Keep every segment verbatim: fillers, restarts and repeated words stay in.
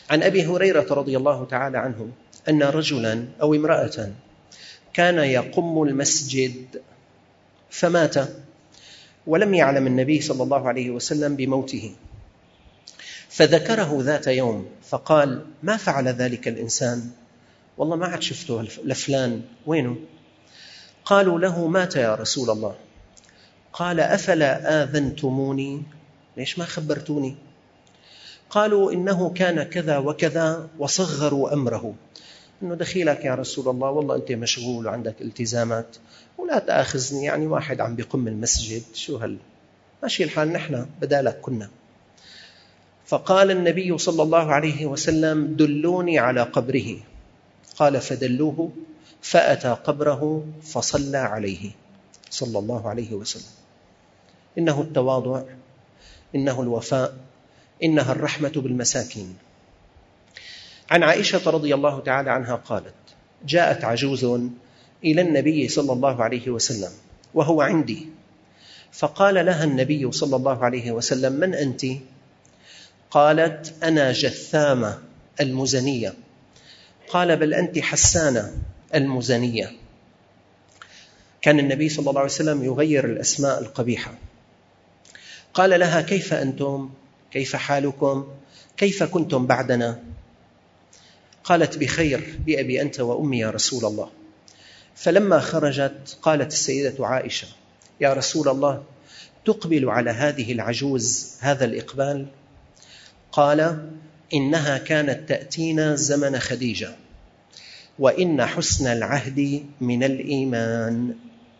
عن أبي هريرة رضي الله تعالى عنه أن رجلا أو امرأة كان يقم المسجد فمات، ولم يعلم النبي صلى الله عليه وسلم بموته، فذكره ذات يوم فقال: ما فعل ذلك الإنسان؟ والله ما عاد شفته لفلان، وينه؟ قالوا له: مات يا رسول الله. قال: أفلا آذنتموني؟ ليش ما خبرتوني؟ قالوا: إنه كان كذا وكذا، وصغروا أمره، إنه دخيلك يا رسول الله، والله أنت مشغول وعندك التزامات ولا تأخذني، يعني واحد عم بيقم المسجد، شو هل ماشي الحال، نحن بدالك كنا. فقال النبي صلى الله عليه وسلم: دلوني على قبره. قال: فدلوه، فأتى قبره فصلى عليه صلى الله عليه وسلم. إنه التواضع، إنه الوفاء، إنها الرحمة بالمساكين. عن عائشة رضي الله تعالى عنها قالت: جاءت عجوز إلى النبي صلى الله عليه وسلم وهو عندي، فقال لها النبي صلى الله عليه وسلم: من أنت؟ قالت: أنا جثامة المزنية. قال: بل أنت حسانة المزنية. كان النبي صلى الله عليه وسلم يغير الأسماء القبيحة. قال لها: كيف أنتم؟ كيف حالكم؟ كيف كنتم بعدنا؟ قالت: بخير بأبي أنت وأمي يا رسول الله. فلما خرجت قالت السيدة عائشة: يا رسول الله، تقبل على هذه العجوز هذا الإقبال؟ قال: إنها كانت تأتينا زمن خديجة، وإن حسن العهد من الإيمان.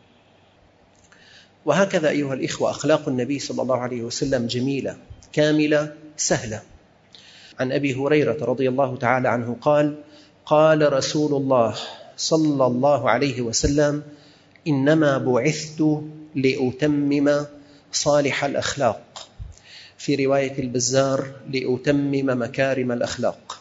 وهكذا أيها الإخوة أخلاق النبي صلى الله عليه وسلم جميلة كاملة سهلة. عن أبي هريرة رضي الله تعالى عنه قال: قال رسول الله صلى الله عليه وسلم: إنما بعثت لأتمم صالح الأخلاق، في رواية البزار: لأتمم مكارم الأخلاق.